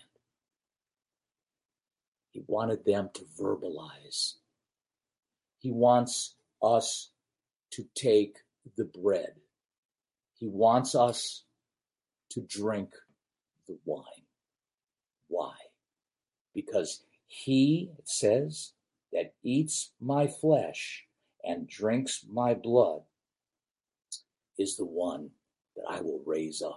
He wanted them to verbalize. He wants us to take the bread. He wants us to drink the wine. Why? Because he, it says, that eats my flesh and drinks my blood is the one that I will raise up.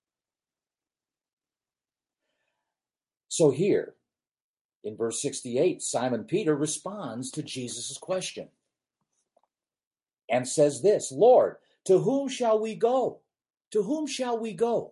So here, in verse 68, Simon Peter responds to Jesus' question and says this, Lord, to whom shall we go? To whom shall we go?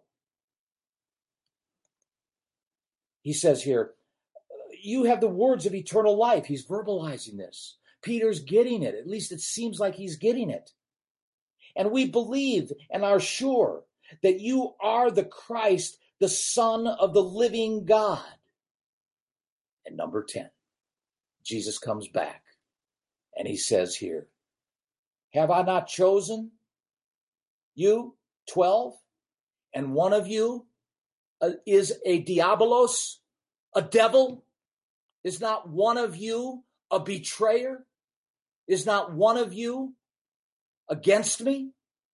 He says here, you have the words of eternal life. He's verbalizing this. Peter's getting it. At least it seems like he's getting it. And we believe and are sure that you are the Christ, the Son of the living God. And number 10, Jesus comes back and he says here, have I not chosen you, 12, and one of you is a diabolos, a devil? Is not one of you a betrayer? Is not one of you against me?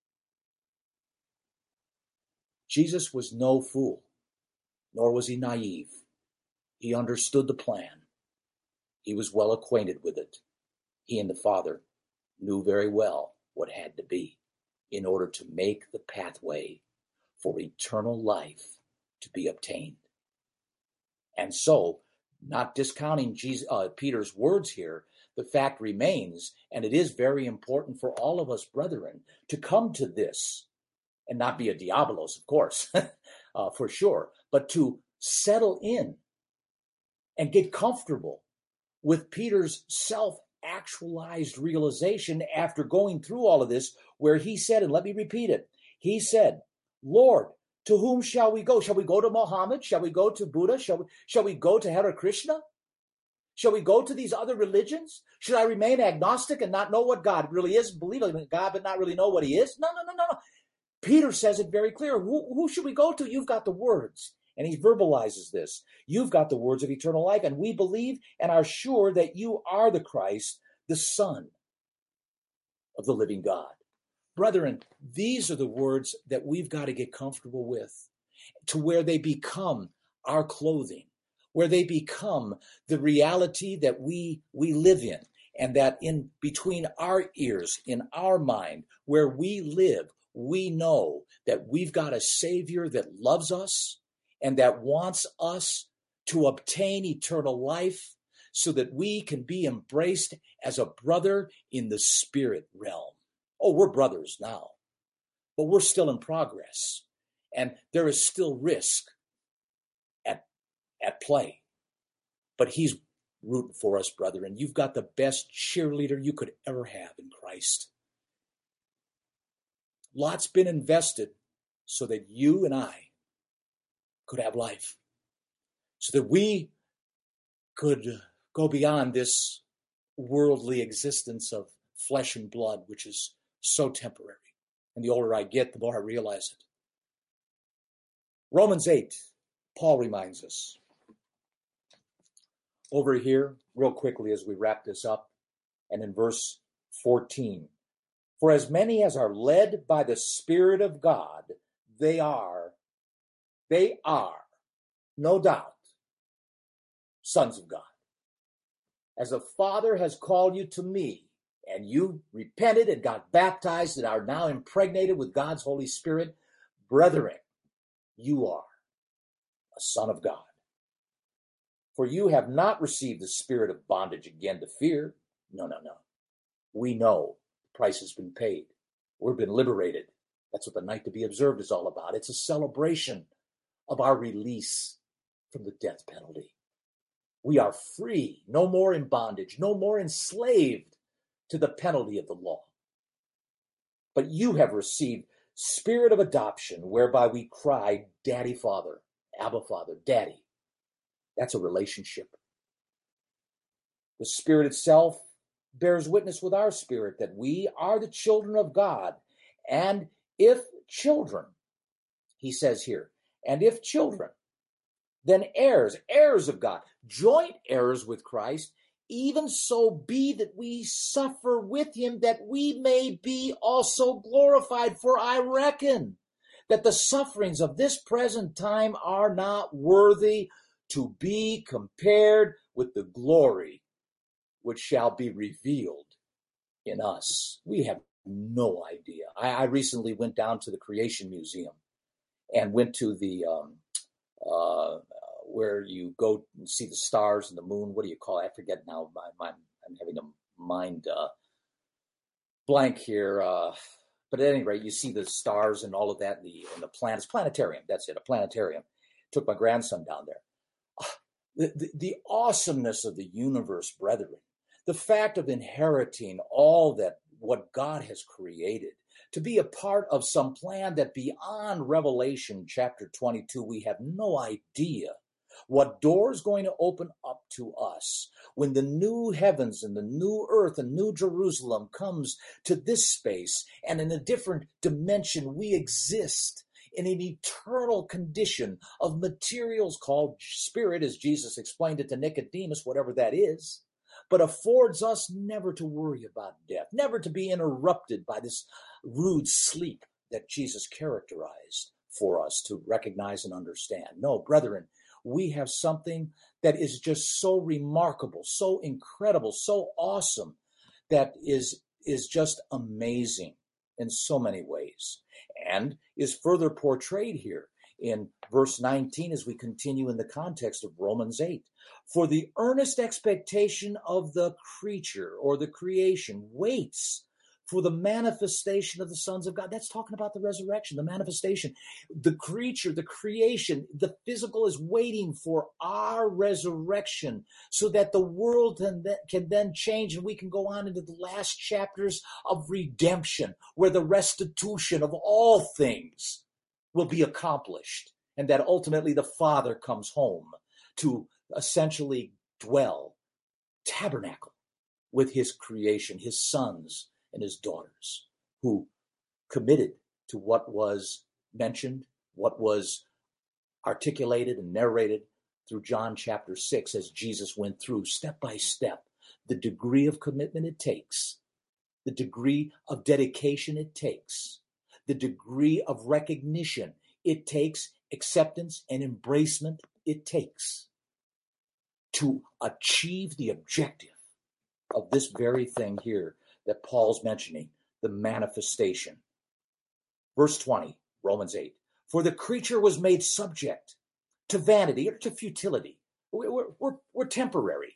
Jesus was no fool, nor was he naive. He understood the plan. He was well acquainted with it. He and the Father knew very well what had to be in order to make the pathway for eternal life to be obtained. And so, not discounting Peter's words here, the fact remains, and it is very important for all of us, brethren, to come to this, and not be a diabolos, of course, for sure, but to settle in and get comfortable with Peter's self-actualized realization after going through all of this, where he said, and let me repeat it, he said, Lord, to whom shall we go? Shall we go to Muhammad? Shall we go to Buddha? Shall we go to Hare Krishna? Shall we go to these other religions? Should I remain agnostic and not know what God really is, believe in God but not really know what he is? No. Peter says it very clear. Who should we go to? You've got the words. And he verbalizes this. You've got the words of eternal life, and we believe and are sure that you are the Christ, the Son of the living God. Brethren, these are the words that we've got to get comfortable with, to where they become our clothing, where they become the reality that we live in, and that in between our ears, in our mind, where we live, we know that we've got a Savior that loves us and that wants us to obtain eternal life so that we can be embraced as a brother in the spirit realm. Oh, we're brothers now, but we're still in progress, and there is still risk at play. But he's rooting for us, brother, and you've got the best cheerleader you could ever have in Christ. Lots been invested so that you and I could have life, so that we could go beyond this worldly existence of flesh and blood, which is so temporary. And the older I get, the more I realize it. Romans 8, Paul reminds us. Over here, real quickly as we wrap this up, and in verse 14. For as many as are led by the Spirit of God, they are, no doubt, sons of God. As the Father has called you to me, and you repented and got baptized and are now impregnated with God's Holy Spirit, brethren, you are a son of God. For you have not received the spirit of bondage again to fear. No. We know the price has been paid. We've been liberated. That's what the night to be observed is all about. It's a celebration of our release from the death penalty. We are free, no more in bondage, no more enslaved to the penalty of the law. But you have received spirit of adoption, whereby we cry, Daddy, Father, Abba, Father, Daddy. That's a relationship. The Spirit itself bears witness with our spirit that we are the children of God. And if children, he says here, and if children, then heirs of God, joint heirs with Christ, even so be that we suffer with him, that we may be also glorified. For I reckon that the sufferings of this present time are not worthy to be compared with the glory which shall be revealed in us. We have no idea. I recently went down to the Creation Museum and went to the where you go and see the stars and the moon. What do you call it? I forget now. I'm having a mind blank here. But at any rate, you see the stars and all of that, and the planets. Planetarium. That's it. A planetarium. Took my grandson down there. The awesomeness of the universe, brethren, the fact of inheriting all that what God has created, to be a part of some plan that beyond Revelation chapter 22, we have no idea what door is going to open up to us when the new heavens and the new earth and new Jerusalem comes to this space, and in a different dimension we exist in an eternal condition of materials called spirit, as Jesus explained it to Nicodemus, whatever that is, but affords us never to worry about death, never to be interrupted by this rude sleep that Jesus characterized for us to recognize and understand. No, brethren, we have something that is just so remarkable, so incredible, so awesome, that is just amazing in so many ways, and is further portrayed here in verse 19 as we continue in the context of Romans 8. For the earnest expectation of the creature or the creation waits for the manifestation of the sons of God. That's talking about the resurrection, the manifestation. The creature, the creation, the physical is waiting for our resurrection so that the world can then change, and we can go on into the last chapters of redemption, where the restitution of all things will be accomplished, and that ultimately the Father comes home to essentially dwell, tabernacle with his creation, his sons and his daughters, who committed to what was mentioned, what was articulated and narrated through John chapter 6, as Jesus went through step by step the degree of commitment it takes the degree of dedication it takes, the degree of recognition it takes, acceptance and embracement it takes to achieve the objective of this very thing here that Paul's mentioning, the manifestation. Verse 20, Romans 8. For the creature was made subject to vanity or to futility. We're temporary.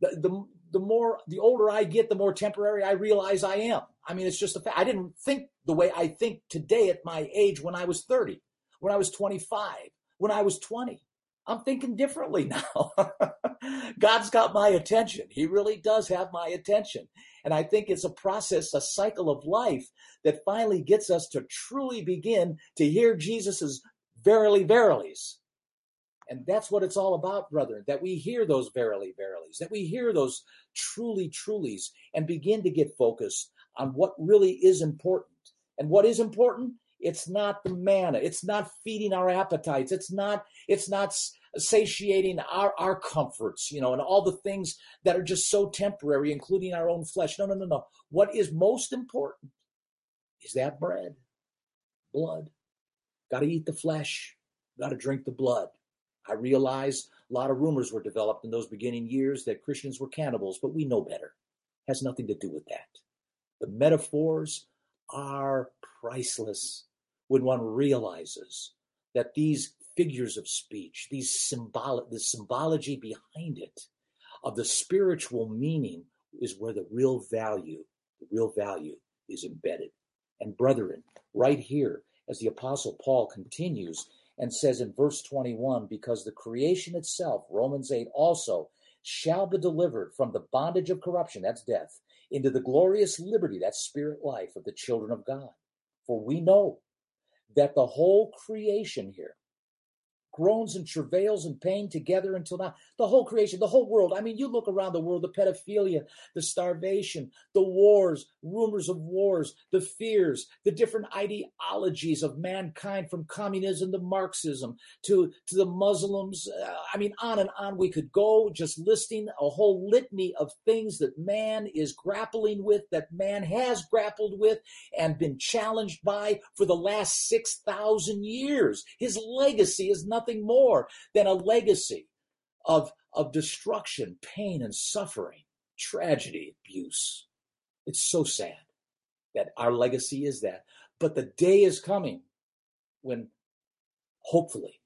The older I get, the more temporary I realize I am. I mean, it's just a fact. I didn't think the way I think today at my age when I was 30, when I was 25, when I was 20. I'm thinking differently now. God's got my attention. He really does have my attention. And I think it's a process, a cycle of life that finally gets us to truly begin to hear Jesus's verily, verilies. And that's what it's all about, brethren, that we hear those verily, verilies, that we hear those truly, trulies, and begin to get focused on what really is important. And what is important? It's not the manna. It's not feeding our appetites. It's not satiating our comforts, and all the things that are just so temporary, including our own flesh. No. What is most important is that bread, blood. Got to eat the flesh. Got to drink the blood. I realize a lot of rumors were developed in those beginning years that Christians were cannibals, but we know better. It has nothing to do with that. The metaphors are priceless when one realizes that these figures of speech, the symbology behind it of the spiritual meaning is where the real value is embedded. And brethren, right here, as the Apostle Paul continues and says in verse 21, because the creation itself, Romans 8, also shall be delivered from the bondage of corruption, that's death, into the glorious liberty, that's spirit life of the children of God. For we know that the whole creation here groans and travails and pain together until now. The whole creation, the whole world. I mean, you look around the world, the pedophilia, the starvation, the wars, rumors of wars, the fears, the different ideologies of mankind, from communism to Marxism to the Muslims. On and on we could go, just listing a whole litany of things that man is grappling with, that man has grappled with and been challenged by for the last 6,000 years. His legacy is nothing more than a legacy of destruction, pain, and suffering, tragedy, abuse. It's so sad that our legacy is that. But the day is coming when hopefully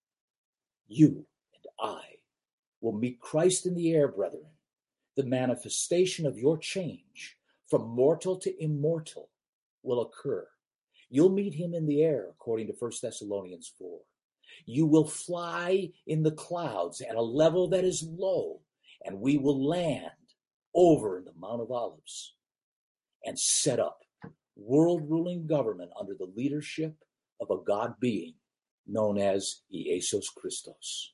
you and I will meet Christ in the air, brethren. The manifestation of your change from mortal to immortal will occur. You'll meet him in the air, according to 1 Thessalonians 4. You will fly in the clouds at a level that is low, and we will land over in the Mount of Olives and set up world-ruling government under the leadership of a God being known as Jesus Christos,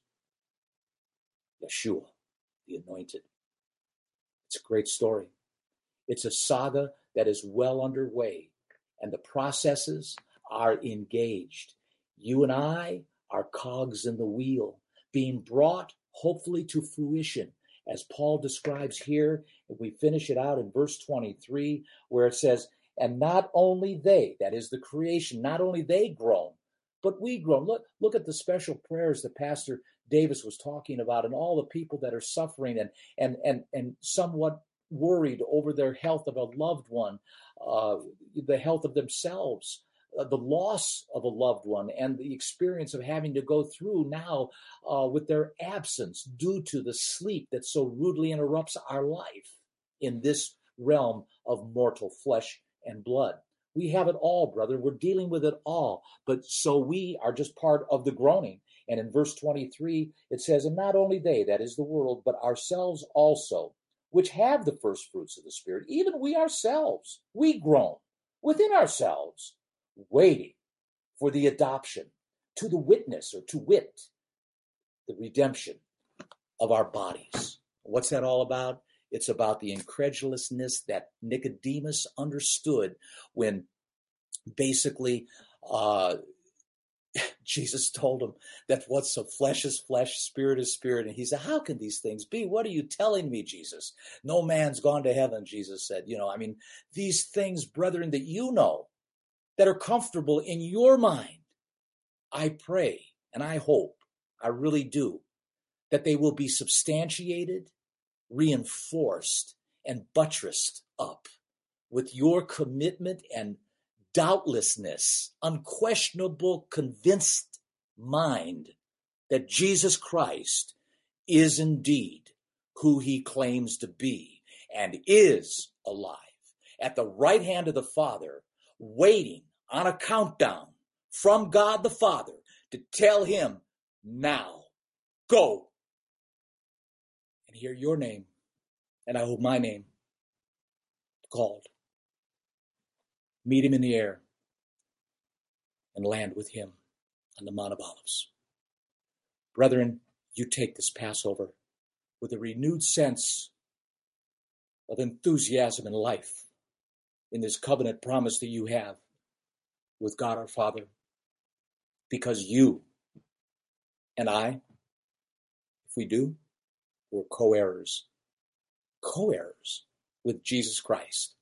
Yeshua, the Anointed. It's a great story. It's a saga that is well underway, and the processes are engaged. You and I are cogs in the wheel, being brought hopefully to fruition, as Paul describes here. If we finish it out in verse 23, where it says, and not only they, that is the creation, not only they groan, but we groan. Look at the special prayers that Pastor Davis was talking about, and all the people that are suffering and somewhat worried over their health of a loved one, the health of themselves, the loss of a loved one, and the experience of having to go through now with their absence due to the sleep that so rudely interrupts our life in this realm of mortal flesh and blood. We have it all, brother. We're dealing with it all. But so we are just part of the groaning. And in verse 23, it says, and not only they, that is the world, but ourselves also, which have the first fruits of the Spirit, even we ourselves, we groan within ourselves, waiting for the adoption to the witness, or to wit, the redemption of our bodies. What's that all about? It's about the incredulousness that Nicodemus understood when basically Jesus told him that what's of flesh is flesh, spirit is spirit. And he said, how can these things be? What are you telling me, Jesus? No man's gone to heaven, Jesus said. These things, brethren, that you know, that are comfortable in your mind, I pray and I hope, I really do, that they will be substantiated, reinforced, and buttressed up with your commitment and doubtlessness, unquestionable, convinced mind that Jesus Christ is indeed who he claims to be and is alive at the right hand of the Father, waiting on a countdown from God the Father to tell him, now, go and hear your name, and I hope my name, called. Meet him in the air and land with him on the Mount of Olives. Brethren, you take this Passover with a renewed sense of enthusiasm and life in this covenant promise that you have with God our Father, because you and I, if we do, we're co-heirs with Jesus Christ.